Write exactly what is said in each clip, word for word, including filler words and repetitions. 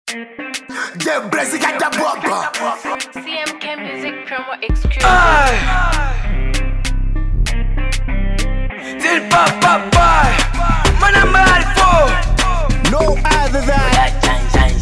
The Brazil got the bumper. C M K Music Promo Exclusive. Till papa boy, man I'm bad for No other than shine, shine,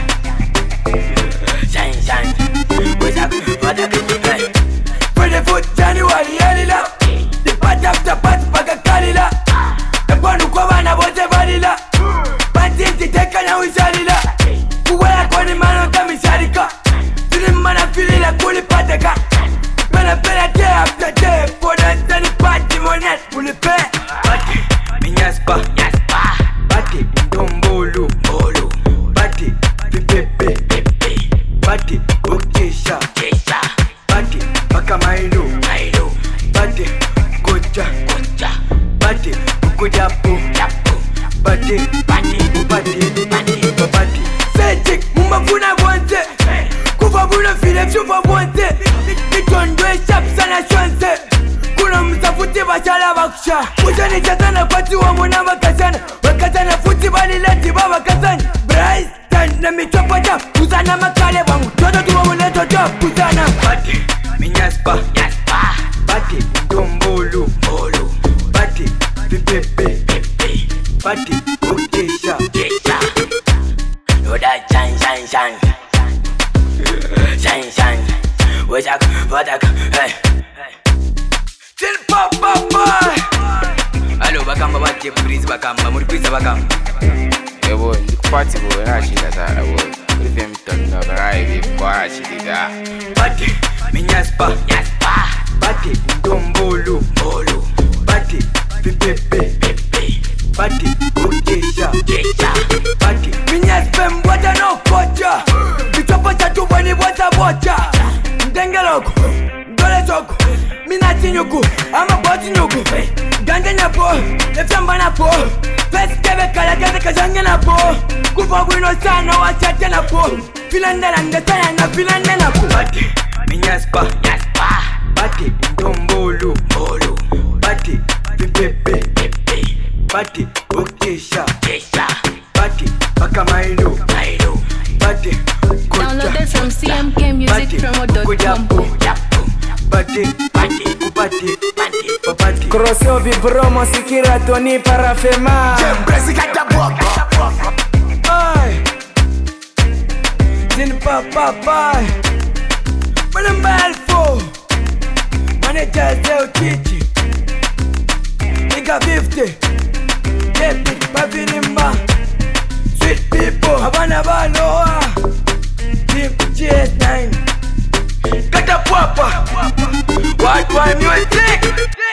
shine, shine, shine. What's up? What up? Hey, for the foot January, Elila. The part after part, Paga Kalila. The one who come on about the vanilla. Panty take a now is Alila. Kuwala koni mano kami sharika. Tuli mana fili la kuli pateka. Pena pena day after day. For the tani party monet kuli pe. Bati minyaspa nyaspa. Bati ndombolu bolu. Bati pipepe pepe. Bati okesha kesha. Bati pakamailo mailo. Bati goja goja. Bati ukujapu japu. Bati bati bati bati bati. Sejik mumafuna bonte. Kufa buna file chufa bonte. Nitondwe shap sana shonte. Kuna msafuti bashala bakusha. Mujani chatana pati wa muna makasana. Wakasana futi bali leti baba kasani. Bryce tan na michopa jam. Kuzana makale wangu. Toto tuwa muleto jam. Kuzana bati minyaspa nyaspa. Bati ndombolu bolu. Bati pipepe pepe. Bati ukesha kesha. No that shine shine shine. Shine shine. What's up? What up? Hey. Till papa boy. Hello, bakamba bati please bakamba. Muri please bakamba. Eh boy, party boy, na shida sana boy. Ulifem tano barai kwa shida. Bati minyaspa nyaspa. Bati ndombolu bolu. Bati pipepe pepe. Bati ukesha kesha. Bati minyaspa mbwata no kocha. Bichopa chatu bani bwata bocha. Ndengeloko ndole soko. Minati nyuku ama boti nyuku. Ganga nyapo lefamba napo. Pesi kebe kala kebe kazange napo. Kufa bwino sana wachate napo. Filandela ndetaya na filande napo. Bati minyaspa nyaspa. Bati ndombolu bolu. Bati pipepe pepe. Bati ukesha kesha. Bati pakamailo mailo. Bati Downloaded from C M K Music Promo dot com. Bati bati bati bati bati. Crossio vibromo sikira toni parafema. The Brazil got the bumper. Ay, Till papa boy, man I'm bad for. Manager Zeo Chichi. Nigga fifty. Get big pavilimba. Sweet people, Havana Baloa. Team G S nine. Got a papa. What one music?